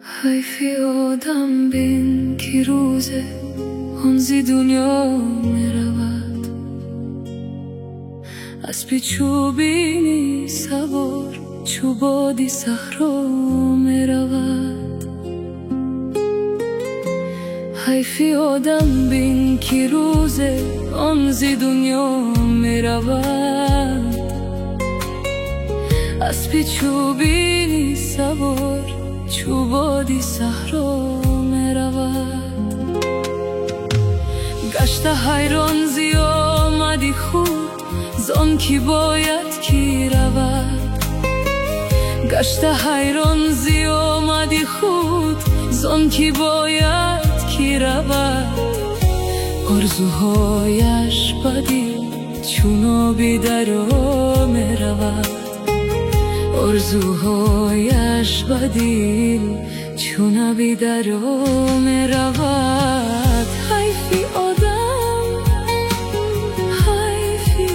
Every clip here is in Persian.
حیفی آدم بین که روزه آنزی دنیا میرود، اسبی چوبینی سوار چوبادی صحرا میرود. حیفی آدم بین که روزه آنزی دنیا میرود، اسبی چوبینی سوار چوبادی صحرا میرود. گشت حیران زی آمدی خود زان کی باید کی رود، گشت حیران زی آمدی خود زان کی باید کی رود. آرزوهایش بدی چون آبی درا میرود، آرزوهایش بدی چون آبی درا میرود. حیفی آدم، حیفی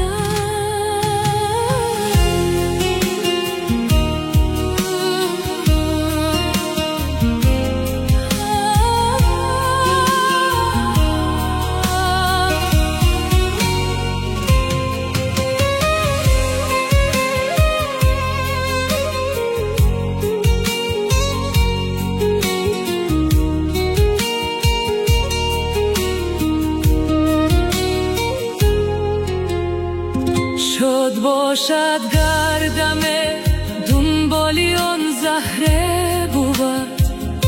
شاد باشد گردمه دنبالی آن زهره بود،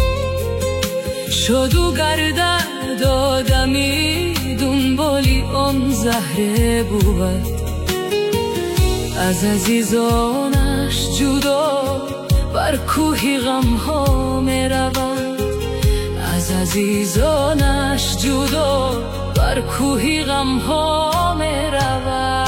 شادو گردد آدمی دنبالی آن زهره بود. از عزیزانش جدا بر کوهی غمها می رود، از عزیزانش جدا بر کوهی غمها می رود.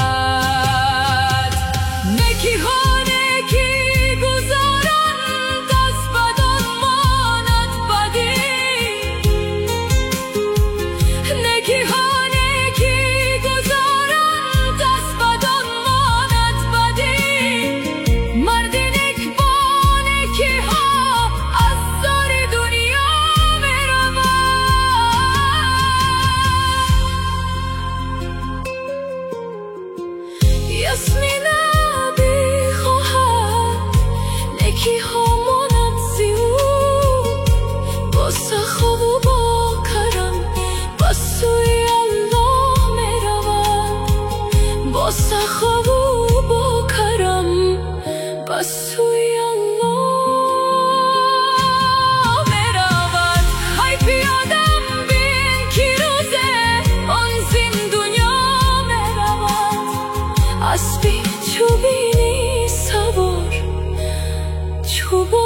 یاسمینا بی خواهد نکی ها مانند زیو، با سخا و با کرم بس سوی الله می رود، با سخا و با کرم بس سوی الله می رود. حیفی آدم بین که روزه آن زین دنیا می رود، اسبی چوبینی سوار چوبادی